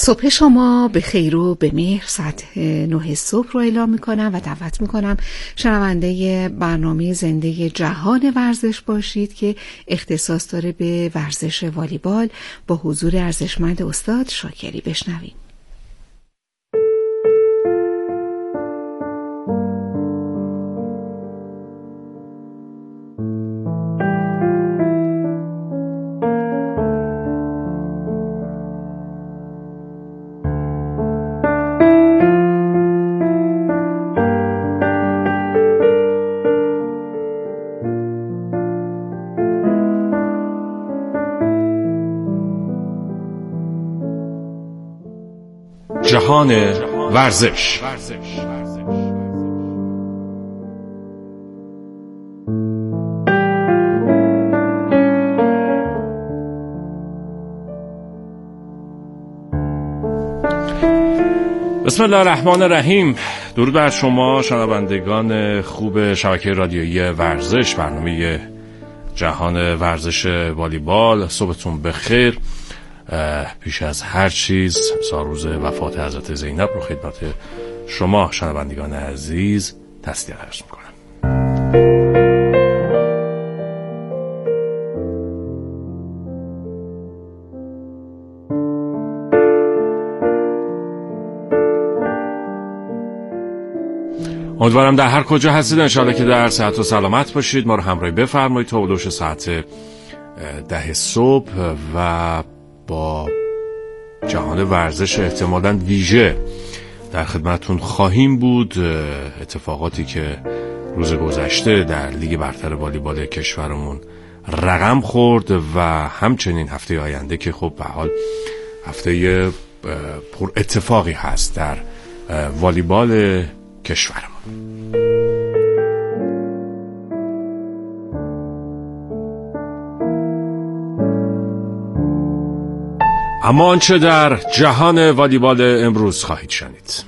صبح شما به خیر و به مهر. ساعت 9 صبح رو اعلام میکنم و دعوت میکنم شنونده برنامه زنده جهان ورزش باشید که اختصاص داره به ورزش والیبال. با حضور ارزشمند استاد شاکری بشنویم. جهان ورزش. بسم الله الرحمن الرحیم. درود بر شما شنوندگان خوب شبکه رادیویی ورزش، برنامه جهان ورزش والیبال. صبحتون بخیر. پیش از هر چیز سالروز وفات حضرت زینب رو خدمت شما شنوندگان عزیز تسلیت عرض میکنم. امیدوارم در هر کجا هستید انشاءالله که در صحت و سلامت باشید. ما رو همراهی بفرمایید تا حدود ساعت 10 صبح و با جهان ورزش احتمالاً ویژه در خدمتون خواهیم بود. اتفاقاتی که روز گذشته در لیگ برتر والیبال کشورمون رقم خورد و همچنین هفته آینده که خب به حال هفته پر اتفاقی هست در والیبال کشورمون. اما آنچه در جهان والیبال امروز خواهید شنید: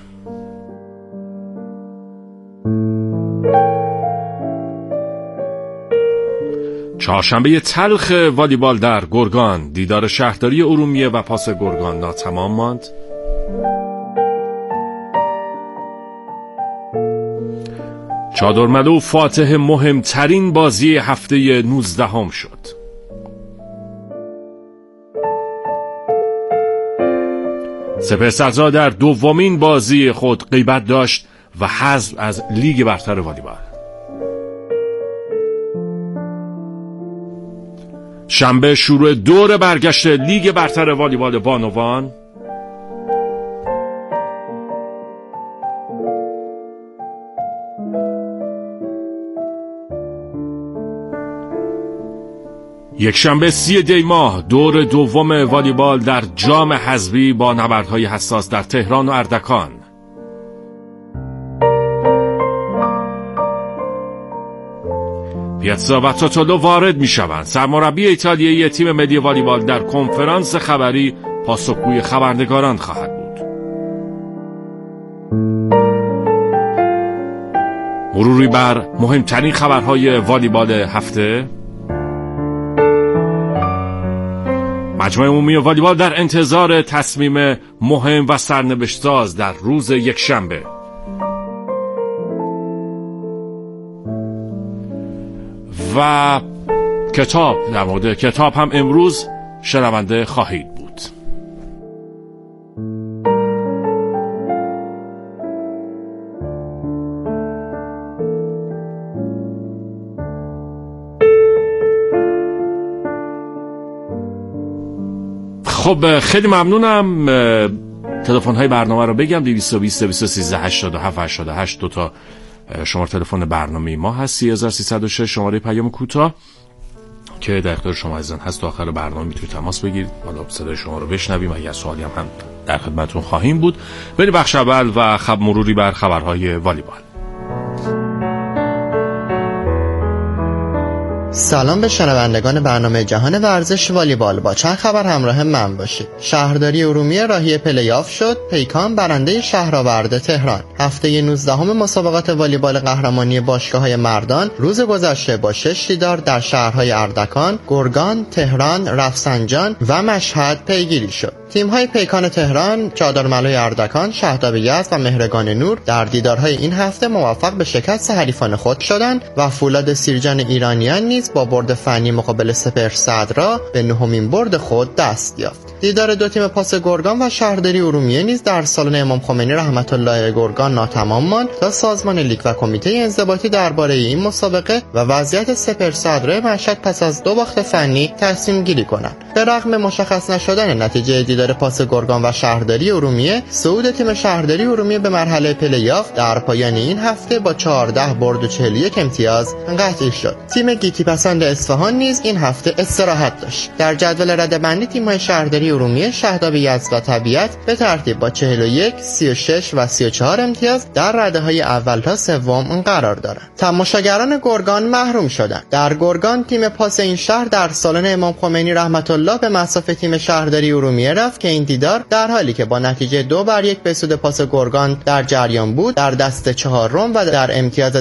چهارشنبه تلخ والیبال در گرگان، دیدار شهرداری ارومیه و پاس گرگان ناتمام ماند. چادرملو فاتح مهمترین بازی هفته 19 شد. سپهسالار در دومین بازی خود غیبت داشت و حذف از لیگ برتر والیبال. شنبه شروع دور برگشت لیگ برتر والیبال بانوان. یک شنبه 30 دی ماه دور دوم والیبال در جام حذفی با نبردهای حساس در تهران و اردکان. پیاتزا و توتولو وارد می شوند. سرمربی ایتالیایی تیم ملی والیبال در کنفرانس خبری پاسخگوی خبرنگاران خواهد بود. مروری بر مهمترین خبرهای والیبال هفته. مجمع عمومی والیبال در انتظار تصمیم مهم و سرنوشت‌ساز در روز یکشنبه. و کتاب، در مورد کتاب هم امروز شنونده خواهید بود. خب خیلی ممنونم. تلفن های برنامه رو بگم: 220 213 87 88 دو تا شماره تلفن برنامه ما هست. 3306 شماره پیام کوتاه که در اختیار شما عزیزان هست. تا آخر برنامه میتونید تماس بگیرید، حالا صدای شما رو بشنویم. اگر سوالی هم در خدمتتون خواهیم بود. بریم بخش اول و مروری بر خبرهای والیبال. سلام به شنوندگان برنامه جهان ورزش والیبال. با چند خبر همراه من باشید. شهرداری ارومیه راهی پلی‌آف شد. پیکان برنده شهرآورد تهران. هفته 19 مسابقات والیبال قهرمانی باشگاه‌های مردان روز گذشته با 6 دیدار در شهرهای اردکان، گرگان، تهران، رفسنجان و مشهد پیگیری شد. تیم‌های پیکان تهران، چادرملای اردکان، شهداب یزد و مهرگان نور در دیدارهای این هفته موفق به شکست حریفان خود شدند و فولاد سیرجان ایرانیان نیز با برد فنی مقابل سپهرصدرا به 9مین برد خود دست یافت. دیدار دو تیم پاس گرگان و شهرداری ارومیه نیز در سالن امام خمینی رحمت الله گرگان ناتمام ماند تا سازمان لیگ و کمیته انضباطی درباره این مسابقه و وضعیت سپهرصدرا مشهد پس از 2 باخت فنی تصمیم گیری کنند. به رغم مشخص نشدن نتیجه دیدار پاس گرگان و شهرداری ارومیه، صعود تیم شهرداری ارومیه به مرحله پلی‌آف در پایان این هفته با 14 برد و 41 امتیاز قطعی شد. تیم گیتی پسند اصفهان نیز این هفته استراحت داشت. در جدول رده‌بندی تیم‌های شهرداری ارومیه، شهداب یزد و طبیعت به ترتیب با 41، 36 و 34 امتیاز در رده‌های اول تا سوم قرار دارند. تماشاگران گرگان محروم شدند. در گرگان تیم پاس این شهر در سالن امام خمینی رحمت الله به مصاف تیم شهرداری ارومیه رفت که این دیدار در حالی که با نتیجه 2-1 به سود پاس گرگان در جریان بود، در دست چهارم و در امتیاز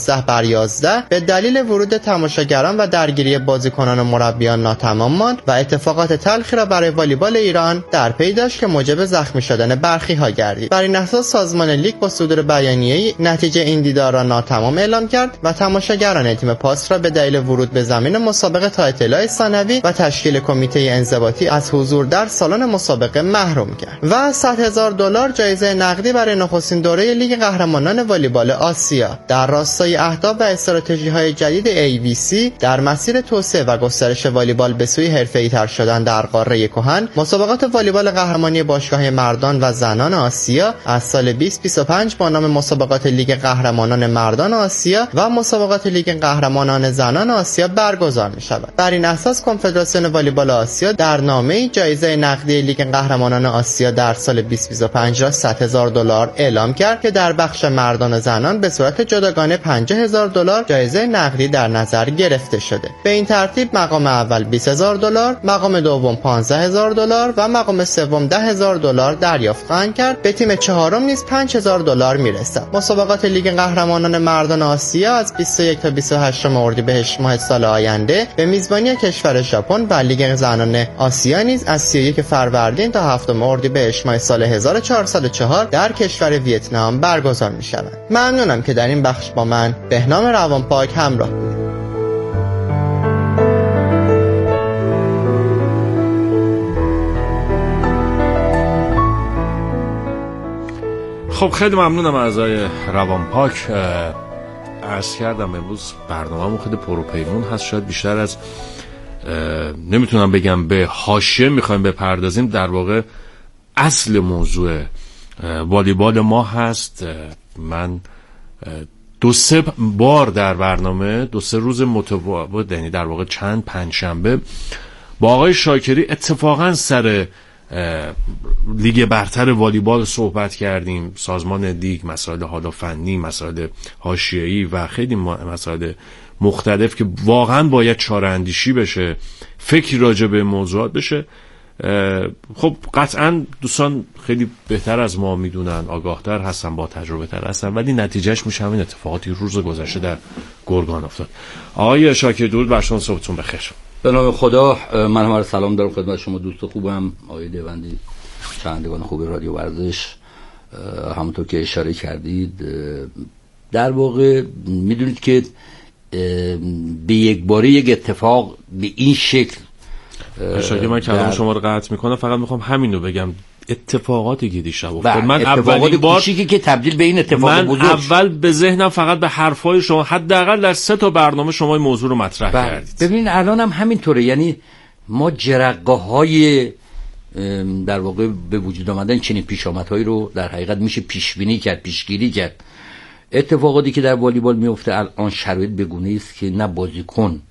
12-11 به دلیل ورود تماشاگران و درگیری بازیکنان و مربیان ناتمام ماند و اتفاقات تلخی را برای والیبال ایران در پی داشت که موجب زخمی شدن برخی‌ها گردید. بر این اساس سازمان لیگ با صدور بیانیه‌ای نتیجه این دیدار را ناتمام اعلام کرد و تماشاگران تیم پاس را به دلیل ورود به زمین مسابقه تا اطلاع ثانوی و تشکیل کمیته انضباطی از حضور در سالن مسابقه محروم کرد و $100,000 جایزه نقدی برای نخستین دوره لیگ قهرمانان والیبال آسیا در راستای اهداف و استراتژی‌های جدید ABC در مسیر توسعه و گسترش والیبال به سوی حرفه‌ای‌تر شدن در قاره کهن. مسابقات والیبال قهرمانی باشگاه مردان و زنان آسیا از سال 2025 با نام مسابقات لیگ قهرمانان مردان آسیا و مسابقات لیگ قهرمانان زنان آسیا برگزار می‌شود. بر این اساس کنفدراسیون والیبال آسیا در نامه‌ای جایزه نقدی لیگ قهرمانان آسیا در سال 2025 را $100,000 اعلام کرد که در بخش مردان و زنان به صورت جداگانه $50,000 جایزه نقدی در نظر گرفته شده. به این ترتیب مقام اول $20,000، مقام دوم $15,000 و مقام سوم $10,000 دریافت خواهند کرد. به تیم چهارم نیز $5,000 میرسد. مسابقات لیگ قهرمانان مردان آسیا از 21 تا 28 اردیبهشت ماه سال آینده به میزبانی کشور ژاپن و لیگ زنان آسیا نیز از 31 فروردین تا 7 اردیبهشت ماه سال 1404 در کشور ویتنام برگزار می‌شود. ممنونم که در این بخش با من بهنام روانپاک همراه بودید. خب خیلی ممنونم از آقای روانپاک. عرض کردم امروز برنامه‌مون خیلی پروپیمون هست، شاید بیشتر از نمیتونم بگم به حاشیه میخوایم بپردازیم. در واقع اصل موضوع والیبال ما هست. من 2-3 بار در برنامه 2-3 روز متوالی، یعنی در واقع چند پنجشنبه با آقای شاکری اتفاقا سر لیگ برتر والیبال صحبت کردیم. سازمان لیگ، مسائل حالا فنی، مسائل حاشیه‌ای و خیلی مسائل مختلف که واقعا باید چاره‌اندیشی بشه، فکری راجع به موضوعات بشه. خب قطعا دوستان خیلی بهتر از ما میدونن، آگاهتر هستن، با تجربه تر هستن، ولی نتیجهش میشه همین اتفاقاتی روز گذشته در گرگان افتاد. آقای شاکر درود بر شما، صبحتون بخیر. به نام خدا. من هم سلام دارم خدمت شما دوست خوبم، آقای دیوندی، شنوندگان خوب رادیو ورزش. همونطور که اشاره کردید در واقع میدونید که به یک باره یک اتفاق به این شکل شاید من کلام شما رو قطع میکنم، فقط میخوام همینو بگم. اتفاقاتی که دیشب افتاد، من اولین بار که تبدیل به این اتفاق بزرگ، من اول به ذهنم فقط به حرفای شما، حداقل در 3 تا برنامه شما این موضوع رو مطرح کردید. ببین الان هم همینطوره، یعنی ما جرقه‌های در واقع به وجود آمدن چنین پیشامدهایی رو در حقیقت میشه پیش بینی کرد، پیشگیری کرد. اتفاقاتی که در والیبال میفته الان شرایط بگونه است که نه بازیکن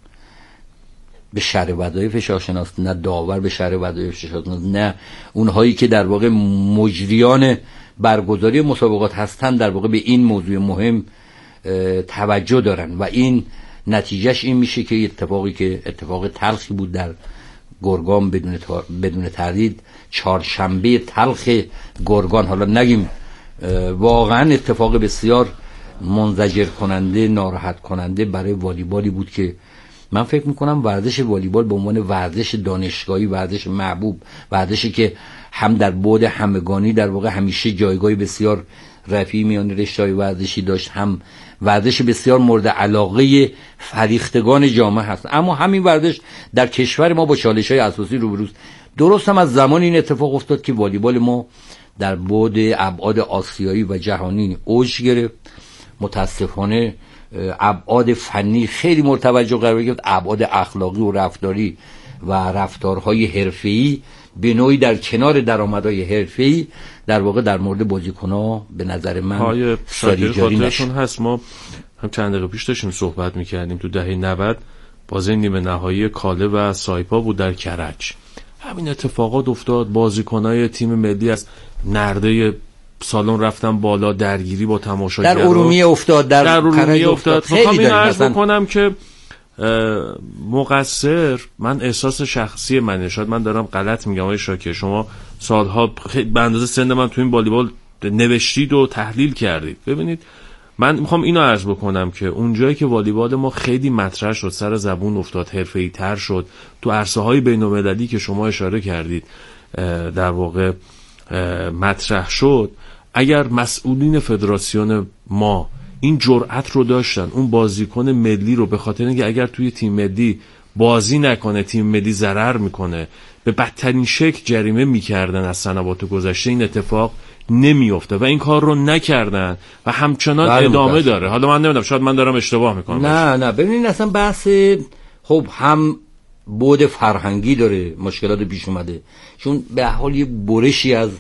به شرع وظایفش شناس، نه داور به شرع وظایفش شناس، نه اونهایی که در واقع مجریان برگزاری مسابقات هستن در واقع به این موضوع مهم توجه دارن و این نتیجهش این میشه که اتفاقی که اتفاق تلخی بود در گرگان بدون تردید، چهارشنبه تلخ گرگان، حالا نگیم واقعا اتفاق بسیار منزجر کننده، ناراحت کننده برای والیبالی بود که من فکر میکنم ورزش والیبال به عنوان ورزش دانشگاهی، ورزش محبوب، ورزشی که هم در بعد همگانی در واقع همیشه جایگاهی بسیار رفیعی میان رشته‌های ورزشی داشت، هم ورزش بسیار مورد علاقه فریختگان جامعه هست. اما همین ورزش در کشور ما با چالش‌های اساسی روبروست. درست هم از زمان این اتفاق افتاد که والیبال ما در بعد ابعاد آسیایی و جهانی اوج گرفت. متاسفانه ابعاد فنی خیلی مورد توجه قرار گرفت، ابعاد اخلاقی و رفتاری و رفتارهای حرفه‌ای به نوعی در کنار درآمدهای حرفه‌ای در واقع در مورد بازیکن‌ها به نظر من ساری جاری نشد. هست ما هم چند دقیقه پیش داشتیم صحبت می‌کردیم تو دهه 90 بازی نیمه نهایی کاله و سایپا بود در کرج. همین اتفاقات افتاد، بازیکن‌های تیم ملی از نرده سالن رفتن بالا، درگیری با تماشاگرها در ارومیه افتاد، در ارومیه افتاد. خیلی می‌خوام عرض بکنم که مقصر، من احساس شخصی منه، شاید من دارم غلط میگم آقای شاکر، شما سالها به اندازه سن من تو این والیبال نوشتید و تحلیل کردید. ببینید من میخوام اینو عرض بکنم که اونجایی که والیبال ما خیلی مطرح شد، سر زبون افتاد، حرفه‌ای تر شد، تو عرصه‌های بین‌المللی که شما اشاره کردید در واقع مطرح شد، اگر مسئولین فدراسیون ما این جرأت رو داشتن اون بازیکن ملی رو به خاطر اینکه اگر توی تیم ملی بازی نکنه تیم ملی ضرر میکنه به بدترین شکل جریمه میکردن از سنوات گذشته، این اتفاق نمیفته و این کار رو نکردن و همچنان ادامه داره. حالا من نمیدونم، شاید من دارم اشتباه میکنم. نه ببینید اصلا بحث خب هم بعد فرهنگی داره، مشکلات پیش اومده، چون به حال یه برشی از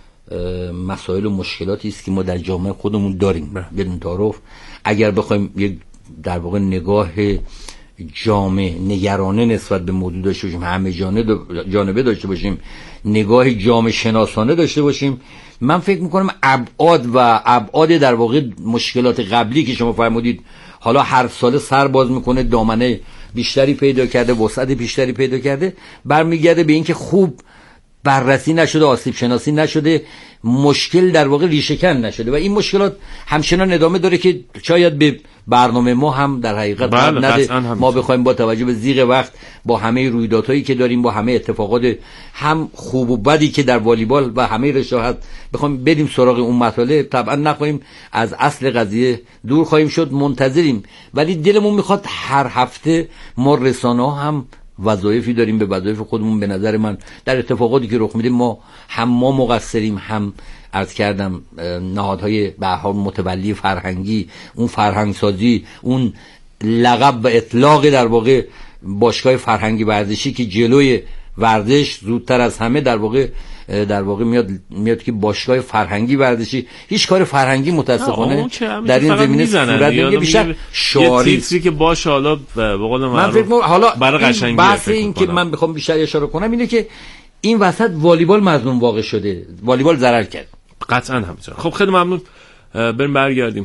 مسائل و مشکلاتی است که ما در جامعه خودمون داریم بدون تعارف. اگر بخوایم یک در واقع نگاه جامع نگرانه نسبت به موضوع داشته باشیم، همه جانبه داشته باشیم، نگاه جامع شناسانه داشته باشیم، من فکر میکنم ابعاد در واقع مشکلات قبلی که شما فرمودید حالا هر سال سر باز میکنه، دامنه بیشتری پیدا کرده، وسعت بیشتری پیدا کرده، برمیگرده به اینکه خوب بررسی نشده، آسیب شناسی نشده، مشکل در واقع ریشه‌کن نشده و این مشکلات همچنان ادامه داره که شاید به برنامه ما هم در حقیقت نده. ما بخوایم با توجه به ضیق وقت، با همه رویدادهایی که داریم، با همه اتفاقات هم خوب و بدی که در والیبال و همه رشته‌ها بخوایم بریم سراغ اون مطالب، طبعا نخواهیم از اصل قضیه دور خواهیم شد، منتظریم. ولی دلمون میخواد هر هفته ما رسانه‌ها هم وظایفی داریم، به وظایف خودمون به نظر من در اتفاقاتی که رخ میده ما مقصریم، هم عرض کردم نهادهای به هر حال متولی فرهنگی، اون فرهنگسازی، اون لقب و اطلاق در واقع باشگاه فرهنگی ورزشی که جلوی ورزش زودتر از همه در واقع میاد که باشگاه فرهنگی ورزشی، هیچ کار فرهنگی متاسفانه در این زمینه صورت نمیگیره، بیشتر شعاری، یه تیتری که باشه. حالا به قول من فکر می‌کنم حالا برای قشنگی بحث این که من بخوام بیشتر اشاره کنم اینه که این وسط والیبال مظلوم واقع شده، والیبال ضرر کرد. قطعا همینطور. خب خیلی ممنون، بریم برگردیم.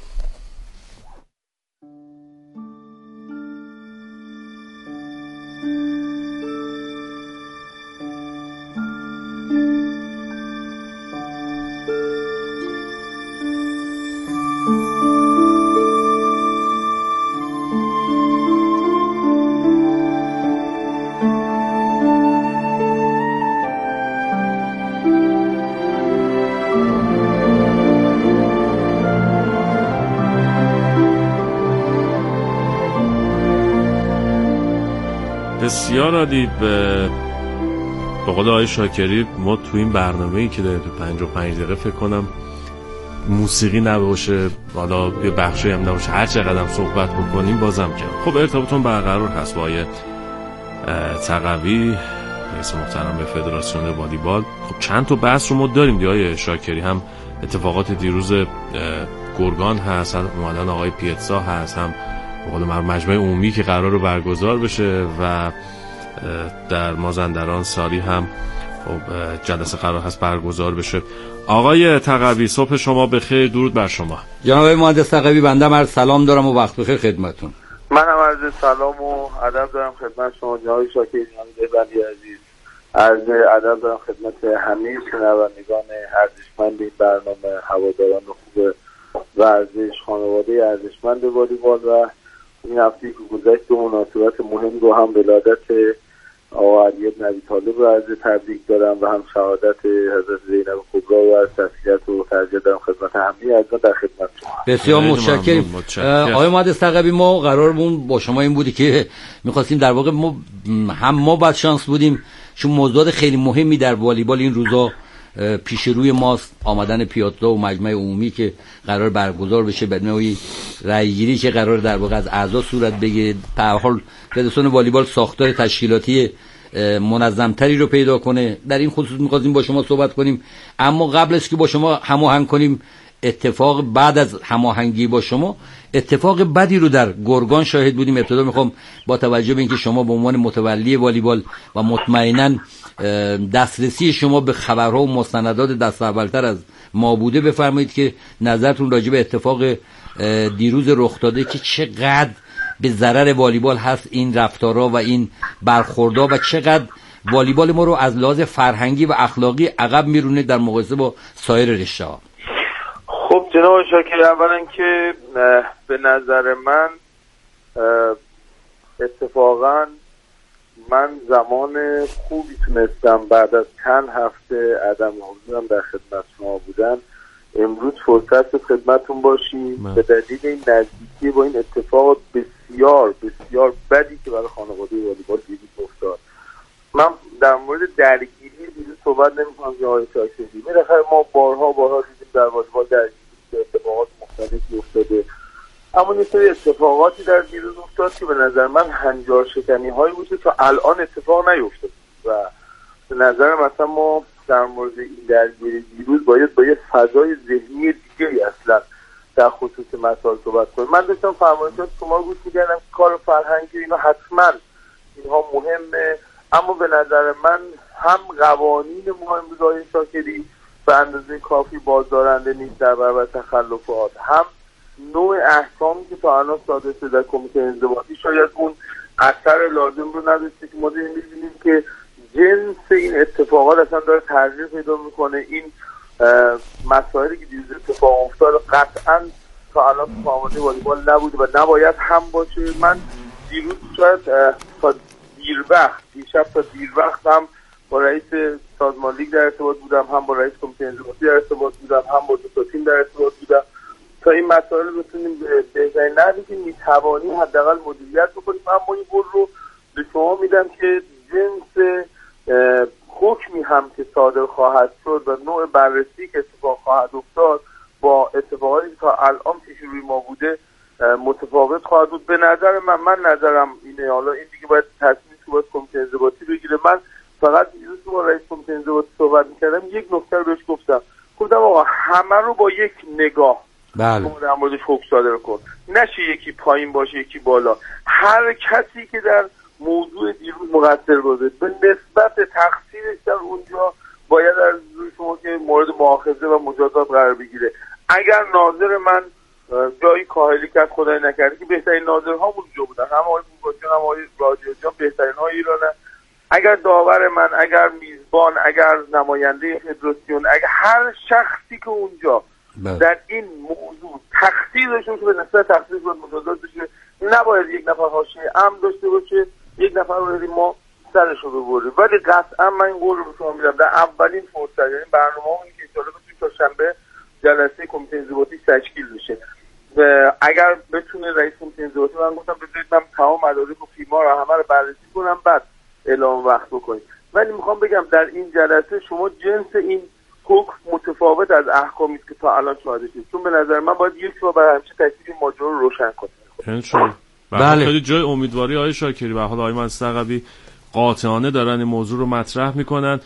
بسیار عالی. به قول آقای شاکری ما تو این برنامه‌ای که داریم تو 55 دقیقه فکر کنم موسیقی نباشه، حالا یه بخشی هم نباشه، هر چقدر هم صحبت بکنیم بازم کم. خب ارتباطون برقرار هست با آقای تقوی، رئیس محترم به فدراسیون والیبال. خب چند تا بحث رو ما داریم دیگه آقای شاکری، هم اتفاقات دیروز گرگان هست، هم اومدن آقای پیتزا هست، هم مجمع عمومی که قرار رو برگزار بشه و در مازندران ساری هم جلسه قرار هست برگزار بشه. آقای تقوی صبح شما بخیر، درود بر شما. جناب مهندس تقوی، بنده عرض سلام دارم و وقت بخیر خدمتتون. منم عرض سلام و ادب دارم خدمت شما جناب شاکری، جناب ولی عزیز. عرض ادب دارم خدمت همه شنوندگان ارزشمند این برنامه، هواداران خوب ورزش، خانواده ارزشمند والیبال و این هفته که گذشت دو مناسبت مهم رو هم ولادت آقا علی بن ابی طالب رو عرض تبریک دارم و هم شهادت حضرت زینب کبرا و از تسلیت و ترجیح دارم خدمت همه عزیزان در خدمت شما. بسیار متشکرم. آقای مهندس تقوی، ما قرارمون با شما این بودی که می‌خواستیم در واقع ما بعد شانس بودیم چون موضوعات خیلی مهمی در والیبال این روزا پیش روی ماست، آمدن پیادزا و مجمع عمومی که قرار برگزار بشه، به نوعی رأی‌گیری که قرار در واقع از اعضا صورت بگیره. به هر حال فدراسیون والیبال ساختار تشکیلاتی منظمتری رو پیدا کنه. در این خصوص می‌خواستیم با شما صحبت کنیم، اما قبل از که با شما هماهنگ کنیم بعد از هماهنگی با شما اتفاق بدی رو در گرگان شاهد بودیم. ابتدا میخوام با توجه به اینکه شما به عنوان متولی والیبال و مطمئناً دسترسی شما به خبرها و مستندات دست اولتر از ما بوده بفرمایید که نظرتون راجع به اتفاق دیروز رخ داده که چقدر به ضرر والیبال هست این رفتارها و این برخوردها و چقدر والیبال ما رو از لحاظ فرهنگی و اخلاقی عقب میرونه در مقایسه با سایر رشته‌ها. خب جناب شاکر، اولا که به نظر من اتفاقا من زمان خوبی تونستم بعد از چند هفته عدم حضورم در خدمت شما بودن امروز فرصت به خدمتون باشیم به دلیل این نزدیکی با این اتفاق بسیار بسیار بدی که برای خانواده والیبال دیروز افتاد. من در مورد درگیری دیروز صحبت نمی‌کنم که آقای شاکری، بالاخره ما بارها دیدیم در والیبال درگیری اتفاقات مختلفی افتاده، اما یه سری اتفاقاتی در دیروز افتاد که به نظر من هنجار شکنی هایی بود که تا الان اتفاق نیفتاد و به نظر مثلا ما در مورد این درگیری دیروز باید با یه فضای ذهنی دیگری اصلا در خصوص مسائل صحبت کنیم. من داشتم فرمایشات شما گوش می‌کردم، کار فرهنگی اینا حتما اینها مهمه، اما به نظر من هم قوانین مهم رای شاکری به اندازه کافی بازدارنده نیست در برابر تخلفات، هم نوع احکامی که تا الان صادر شده در کمیته انضباطی شاید اون اثر لازم رو نداشته که ما می‌بینیم که جنس این اتفاقات اصلا داره تغییر پیدا میکنه. این مسائلی که دیروز اتفاق افتاد قطعا تا الان تو خانواده والیبال نبوده و نباید هم باشه. من دیروز شاید تا دیر وقت هم با رئیس سازمان لیگ در ارتباط بودم، هم با رئیس کمیته انضباطی در ارتباط بودم، هم با دو تیم در ارتباط بودم تا این مسائل رو بتونیم به بهترین نحوی که میتوانیم حداقل مدیریت بکنیم. اما این قول رو به شما میدم که جنس حکمی هم که صادر خواهد شد و نوع بررسی که اتفاق خواهد افتاد با اتفاقاتی که تا الان پیش روی ما بوده متفاوت خواهد بود. به نظر من نظرم اینه، حالا این دیگه باید تصمیم که باید کمیته انضباطی بگیره. من فقط دیروز با رئیس کمیته انضباطی صحبت می‌کردم، یک نکته رو بهش گفتم آقا همه رو با یک نگاه در موردش حکم صادر کن، نشه یکی پایین باشه یکی بالا. هر کسی که در موضوع دیروز مقصر بوده به نسبت تقصیرش در اونجا باید از روی شما که مورد مؤاخذه و مجازات قرار بگیره. اگر ناظر من جایی کاهلی کرد خدای نکرده که بهترین ناظرها اونجا بودن، هم آقای بوگاچیان هم آقای راجیان بهترین های ایرانه، اگر داور من، اگر میزبان، اگر نماینده فدراسیون، اگر هر شخصی که اونجا در این موضوع تقصیر داشته باشه به نسبت تقصیر باید مجازات بشه. نباید یک نفر حاشیه امن داشته باشه، یک نفر رو ما سرش رو ببریم. ولی قطعا من این قول رو به شما میدم در اولین فرصت، یعنی برنامه‌مون که ان شاءالله بتونیم تا شنبه جلسه کمیته انضباطی تشکیل بشه و اگر بتونه رئیس کمیته انضباطی، من گفتم بذارید من تمام مدارک و فیلم‌ها رو همه رو بررسی کنم بعد اعلام وقت بکنیم. ولی میخوام بگم در این جلسه شما جنس این حکم متفاوت از احکامی که تا الان شاهدش هستید، چون به نظر من باید یک بار برای همیشه تکلیف ماجرا رو روشن کنیم. بله، خیلی جای امیدواری آقای شاکری و حالا آقای مهندس تقوی قاطعانه دارن این موضوع رو مطرح میکنن.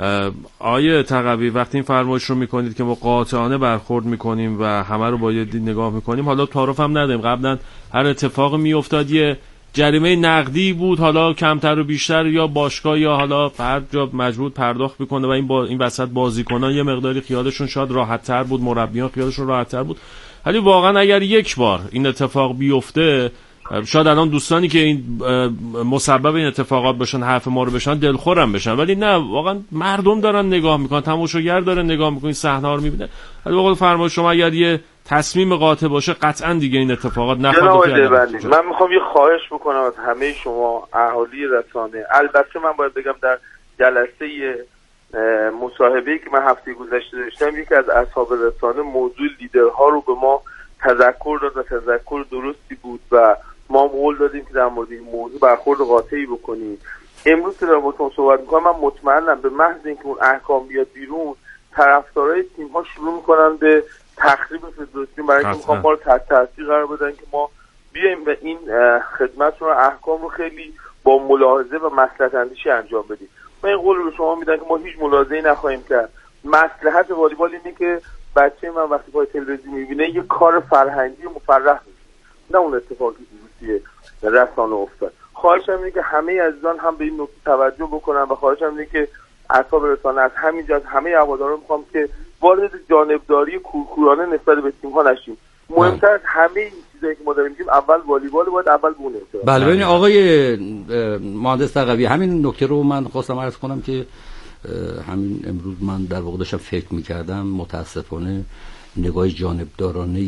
آقای تقوی وقتی این فرمایش رو میکنید که ما قاطعانه برخورد میکنیم و همه رو باید نگاه میکنیم، حالا تعارف هم نداریم قبلا هر اتفاق میافتاد یه جریمه نقدی بود، حالا کمتر و بیشتر یا باشگاه یا حالا هر جا مجبور پرداخت بکنه و این وسط بازیکنان یه مقداری خیالشون شاید راحت تر بود، مربیان خیالشون راحت تر بود. ولی واقعا اگر یک بار این اتفاق بیفته، شاید الان دوستانی که این مسبب این اتفاقات بشن حرف ما رو بشن دلخورم بشن، ولی نه، واقعا مردم دارن نگاه میکنن، تماشاگر داره نگاه میکنه، صحنه ها رو میبینه. ولی واقعا فرمایش شما اگر یه تصمیم قاطع باشه قطعا دیگه این اتفاقات جناب نخواهد. من میخوام یه خواهش بکنم از همه شما اهالی رسانه. البته من باید بگم در جلسه مصاحبه‌ای که من هفته گذشته داشتم یکی از اصحاب رسانه موضوع لیدرها رو به ما تذکر داد و تذکر درستی بود و ما قول دادیم که در مورد این موضوع برخورد قاطعی بکنیم. امروز که دارم باهاتون صحبت می‌کنم من مطمئنم به محض اینکه اون احکام بیاد بیرون طرفدارای تیم‌ها شروع می‌کنن به تخریب فدراسیون برای اینکه می‌خوان ما رو تحت تاثیر قرار بدن که ما بیایم و این خدمت رو احکام رو خیلی با ملاحظه و مصلحت اندیشی انجام بدیم. من این قول رو به شما میدم که ما هیچ ملاحظه‌ای نخواهیم کرد. مصلحت والیبال اینه که بچه من وقتی پای تلویزیون می‌بینه یه کار فرهنگی مفرح میشه، نه اون اتفاقی که توی رسانه افتاد. خواهشم اینه که همه عزیزان هم به این نکته توجه بکنن و خواهشم اینه که اصحاب رسانه از همینجا از همه هواداران میخوام که وارد جانبداری کورکورانه نسبت به تیم‌ها نشیم. مهمتر از همه این چیزایی که ما داریم میگیم اول والیبال باید اول بونه. بله ببین آقای مهندس تقوی همین نکته رو من خواستم عرض کنم که همین امروز من در واقع داشتم فکر می‌کردم متاسفانه نگاه جانبدارانه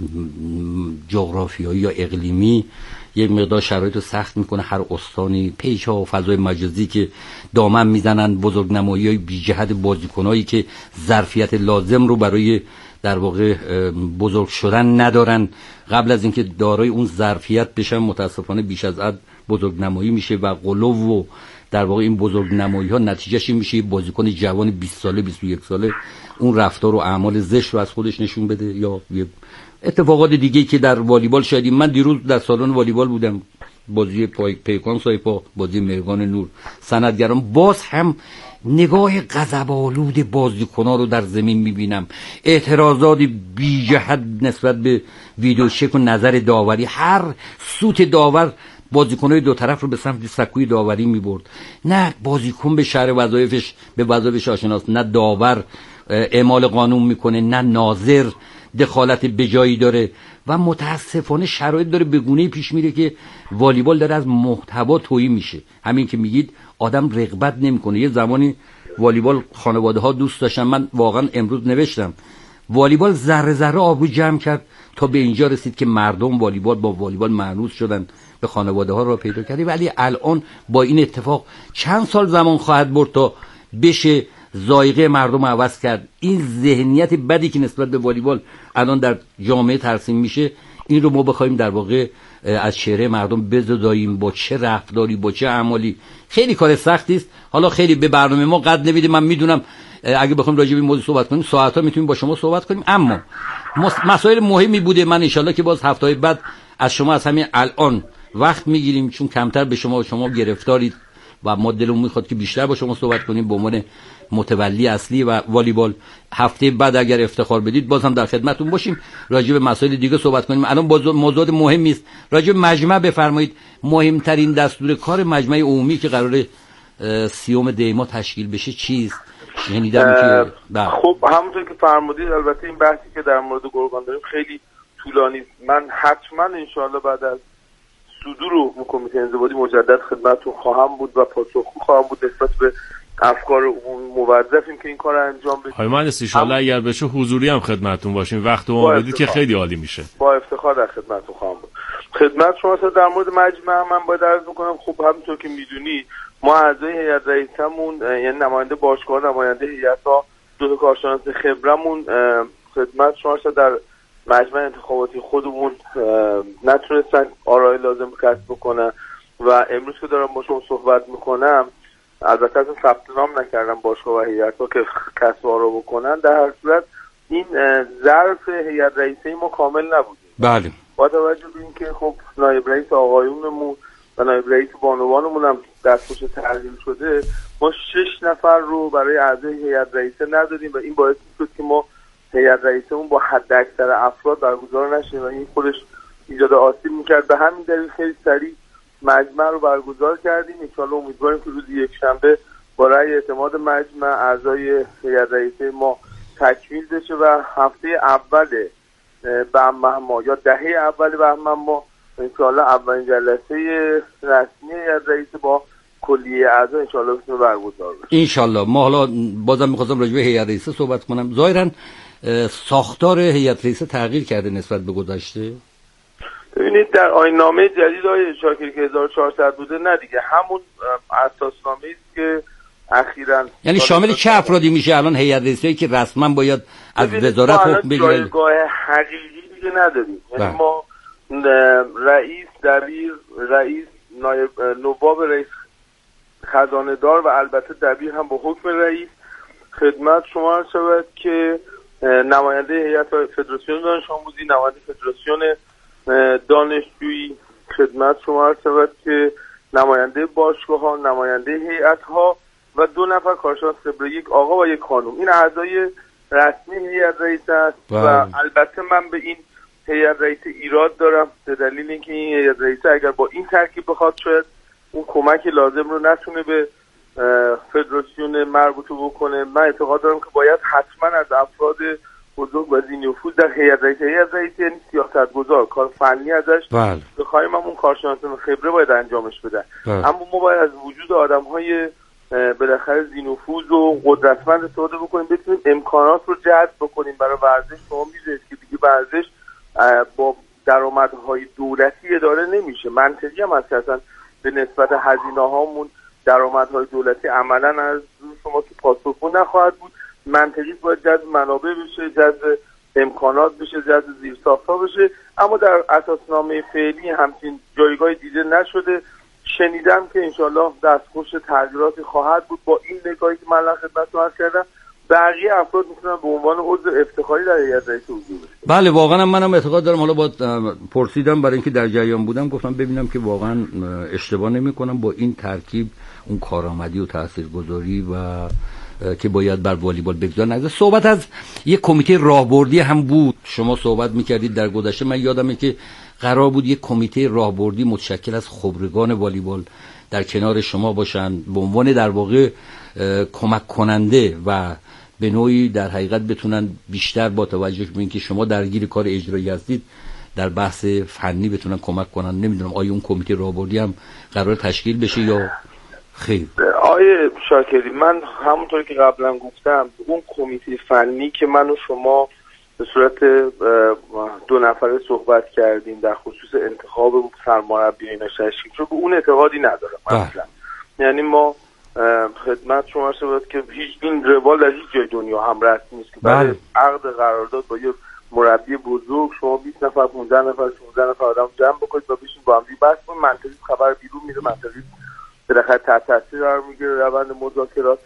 جغرافیایی یا اقلیمی یک مقدار شرایط رو سخت میکنه. هر استانی پیچ‌ها و فضای مجازی که دامن میزنن بزرگنمایی‌های بی جهت بازیکنایی که ظرفیت لازم رو برای در واقع بزرگ شدن ندارن، قبل از اینکه دارای اون ظرفیت بشن متاسفانه بیش از حد بزرگنمایی میشه و غلو و در واقع این بزرگنمایی ها نتیجهش این میشه بازیکن جوان 20 ساله 21 ساله اون رفتار و اعمال زشت رو از خودش نشون بده یا اتفاقات دیگه که در والیبال شدیم. من دیروز در سالن والیبال بودم، بازی پیکان سایپا، بازی مرغان نور، سندگران، باز هم نگاه غضب‌آلود بازیکن‌ها رو در زمین می‌بینم، اعتراضات بی جهت نسبت به ویدیو چک و نظر داوری. هر سوت داور بازیکن‌های دو طرف رو به سمت سکوی داوری می‌برد. نه بازیکن به شرح وظایفش به وظایفش آشناست، نه داور اعمال قانون میکنه، نه ناظر دخالت به جایی داره و متاسفانه شرایط داره به گونه‌ای پیش میره که والیبال داره از محتوا تویی میشه. همین که میگید آدم رغبت نمیکنه. یه زمانی والیبال خانواده ها دوست داشتن، من واقعا امروز نوشتم والیبال ذره ذره آبرو جمع کرد تا به اینجا رسید که مردم والیبال با والیبال مانوس شدن، به خانواده ها را پیدا کردی. ولی الان با این اتفاق چند سال زمان خواهد برد تا بشه ذائقه مردم عوض کرد. این ذهنیت بدی که نسبت به والیبال الان در جامعه ترسیم میشه، این رو ما بخوایم در واقع از چهره مردم بزداییم با چه رفتاری با چه اعمالی، خیلی کار سختی است. حالا خیلی به برنامه ما قد نمیده. من میدونم اگه بخوایم راجع به این موضوع صحبت کنیم ساعت‌ها میتونیم با شما صحبت کنیم، اما مسائل مهمی بوده. من ان شاءالله که باز هفته‌های بعد از شما از همین الان وقت میگیریم، چون کمتر به شما گرفتارید و ما دلمون میخواد که بیشتر با شما صحبت کنیم به عنوان متولی اصلی و والیبال. هفته بعد اگر افتخار بدید باز هم در خدمتتون باشیم، راجع به مسائل دیگه صحبت کنیم. الان موضوع مهمی است. راجع به مجمع بفرمایید. مهمترین دستور کار مجمع عمومی که قراره 30 دی ماه تشکیل بشه چیست؟ شنیدم که خب همونطور که فرمودید، البته این بحثی که در مورد گرگان داریم خیلی طولانی. من حتما ان شاءالله بعد از صدور کمیته انضباطی مجدد خدمتتون خواهم بود و پاسخگو خواهم بود نسبت به افکار موظفیم که این کار انجام بدیم. های مهندس ان شاءالله اگر بشه حضوری هم خدمتتون باشیم، وقت ما بدید که خیلی عالی میشه. با افتخار در خدمتتون خواهم بود. خدمت شما در مورد مجمع من باید عرض بکنم، خب همونطور که میدونی ما اعضای هیئت رئیسمون یعنی نماینده باشگاه، نماینده هیئت‌ها، دو تا کارشناس خبرمون خدمت شما در مجمع انتخاباتی خودمون نتونستن آرای لازم کسب بکنن و امروز که دارم با شما صحبت میکنم البته از ثبت نام نکردم باشگاه و هیئت‌ها که کسب آرا بکنن. در هر صورت این ظرف هیئت رئیسه ما کامل نبود. بله. با توجه به اینکه خب نایب رئیس آقایونمون و نایب رئیس بانوانمون هم دستخوش تغییر شده، ما 6 نفر رو برای اعضای هیئت رئیسه ندادیم و این باعث شد که ما هیئت رئیسمون با حد اکثر افراد برگزار نشه و این خودش ایجاد آسیب میکرد. به همین دلیل خیلی سریع مجمع رو برگزار کردیم. ان شاءالله امیدواریم که روز یکشنبه با رأی اعتماد مجمع اعضای هیئت رئیسه ما تکمیل بشه و هفته اول بهمن ماه یا دهه اول بهمن ماه ان شاءالله اولین جلسه رسمی هیئت رئیسه با کلیه اعضا ان شاءالله برگزار بشه. ان شاءالله. ما حالا بازم می‌خواستم راجع به هیئت رئیسه صحبت کنم. ظاهراً ساختار هیئت رئیسه تغییر کرده نسبت به گذشته؟ ببینید در آیین‌نامه جدید آقای شاکری که 1400 بوده، نه دیگه همون اساسنامه‌ای است که اخیراً، یعنی شامل چه افرادی میشه الان هیئت رئیسه که رسما باید از وزارت حکم بگیره؟ جایگاه حقیقی دیگه نداریم. یعنی ما رئیس، دبیر، رئیس، نایب نواب رئیس، خزانه دار و البته دبیر هم با حکم رئیس خدمت شما شود که نماینده هیئت فدراسیون دانش آموزی، نماینده فدراسیون دانشجویی خدمت شما شود که نماینده باشگاه‌ها، نماینده هیئت‌ها و 2 نفر کارشناس خبره، یک آقا و یک خانم. این اعضای رسمی هیئت رئیسه است و البته من به این هیئت رئیسه ایراد دارم به دلیل اینکه این هیئت رئیسه اگر با این ترکیب بخواد شاید اون کمک لازم رو نتونه به فدراسیون مربوطه بکنه. من اعتقاد دارم که باید حتما از افراد بزرگ و ذی نفوذ در هیئت رئیسه یعنی سیاستگزار، کار فنی ازش بخوایم اون کارشناسان خبره باید انجامش بدن. اما ما باید از وجود آدم‌های بالاخره ذی نفوذ و قدرتمند استفاده بکنیم، بتونیم امکانات رو جذب بکنیم برای ورزش. شما می‌دونید که دیگه ورزش با درآمدهای دولتی اداره نمیشه. منطقی هم هست که اصلا به نسبت هزینه‌هامون درآمدهای دولتی عملاً از شما که پاسخگو نخواهد بود. منطقی باید جذب منابع بشه، جذب امکانات بشه، جذب زیرساخت‌ها بشه. اما در اساسنامه فعلی همچین جایگاهی دیده نشده. شنیدم که انشالله دستخوش تغییراتی خواهد بود. با این نگاهی که من خدمتتون عرض کردم بقیه افراد میتونن به عنوان عضو افتخاری در هیئت رئیسه حضور بشه. بله واقعا منم اعتقاد دارم. حالا با پرسیدم برای اینکه در جریان بودم، گفتم ببینم که واقعا اشتباه نمی‌کنم با این ترکیب اون کارآمدی و تاثیرگذاری و که باید بر والیبال بگذار نگذار. صحبت از یک کمیته راهبردی هم بود. شما صحبت می‌کردید در گذشته، من یادمه که قرار بود یک کمیته راهبردی متشکل از خبرگان والیبال در کنار شما باشن به عنوان در واقع کمک کننده و به نوعی در حقیقت بتونن بیشتر با توجه به اینکه شما درگیر کار اجرایی هستید در بحث فنی بتونن کمک کنن. نمیدونم آیا اون کمیته راهبردی هم قرار تشکیل بشه یا خیر؟ آقای شاکری، من همونطور که قبلا گفتم اون کمیته فنی که من و شما به صورت 2 نفره صحبت کردیم در خصوص انتخاب سرمربی اینا تشکیل شد، به اون اعتقادی ندارم اصلا. یعنی ما خدمت شما شد که هیچ این روال در هیچ جای دنیا هم رسمی نیست که برای عقد قرارداد با یه مربی بزرگ شما 20 نفر 15 نفر 16 نفر آدم جمع بکنید و بشین با هم بحث کنید. منطقی خبر بیرون میره، منطقی بالاخره تحت تاثیر قرار میگیره روند مذاکرات.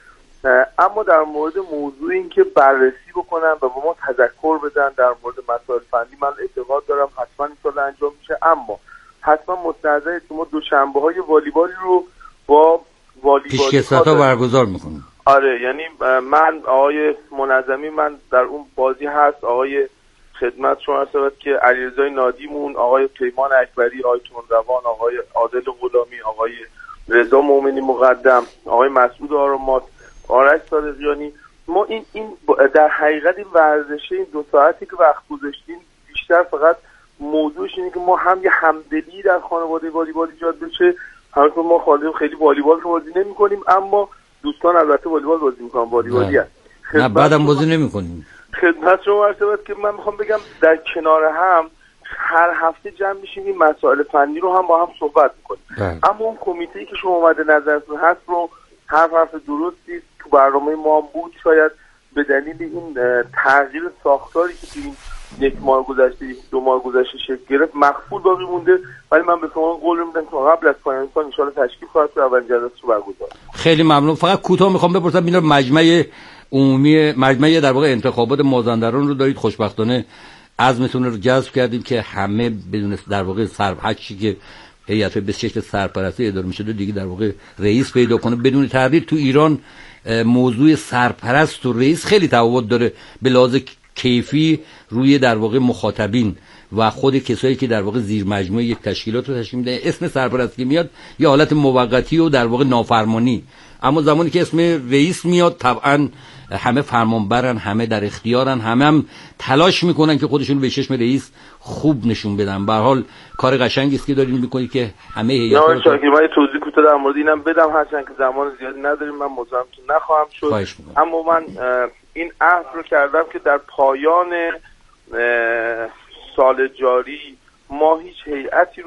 اما در مورد موضوع این که بررسی بکنن و به ما تذکر بدن در مورد مسائل فنی، من اعتقاد دارم حتما این سال انجام میشه. اما حتما مستحضرید که ما دوشنبه‌های والیبالی رو با پیشکسوت‌ها برگزار میکنیم. آره، یعنی من آقای منظمی من در اون بازی هست، آقای خدمت شما هست که علیرضا نادیمون، آقای پیمان اکبری، آقای تندروان، آقای عادل غلامی، آقای رضا مومنی مقدم، آقای مسعود آرامات، آرش صادقیانی. ما این در حقیقت این ورزشه این 2 ساعتی که وقت گذاشتیم بیشتر فقط موضوعش اینه که ما هم یه همدلی در خانواده والیبال ایجاد بشه. همونطور ما خیلی والیبال رو بازی نمی‌کنیم، اما دوستان البته والیبال بازی می‌کنن، والیبالی هست. نه بعدم بازی نمی‌کنیم. خدمت شما عرض که من می‌خوام بگم در کنار هم هر هفته جمع میشیم این مسائل فنی رو هم با هم صحبت می‌کنیم. اما اون کمیته‌ای که شما اومده نظرتون هست رو حرف درستی تو برنامه ما بود. شاید به دلیل این تغییر ساختاری که تو این 1 ماه گذشته 2 ماه گذشته شکل گرفت مخفول باقی مونده، ولی من به شما قول میدم که قبل از پایان سال ان شاءالله تشکیل خواهد شد و اولین جلسه رو برگزار. خیلی ممنون. فقط کوتاه میخوام بپرسم اینا مجمع عمومی در واقع انتخابات مازندران رو دارید، خوشبختانه عزمتون رو جذب کردیم که همه بدون در واقع هرچی که هیئت به شکل سرپرستی اداره میشه دیگه در واقع رئیس پیدا کنه. بدون تردید تو ایران موضوع سرپرست و رئیس خیلی تفاوت داره به لحاظ کیفی روی در واقع مخاطبین و خود کسایی که در واقع زیر مجموعه یک تشکیلات رو تشکیل میدن. اسم سرپرست که میاد یه حالت موقتی و در واقع نافرمانی، اما زمانی که اسم رئیس میاد طبعا همه فرمانبرن، همه در اختیارن، همه هم تلاش میکنن که خودشون به چشم رئیس خوب نشون بدن. به هر حال کار قشنگی است که دارین میکنید که همه هیئت رو من توضیح کوتاه در مورد اینم بدم، هرچند که زمان زیادی نداریم من مزاحمتون نخواهم شد. اما من این عهد رو کردم که در پایان سال جاری ما هیچ هیئتی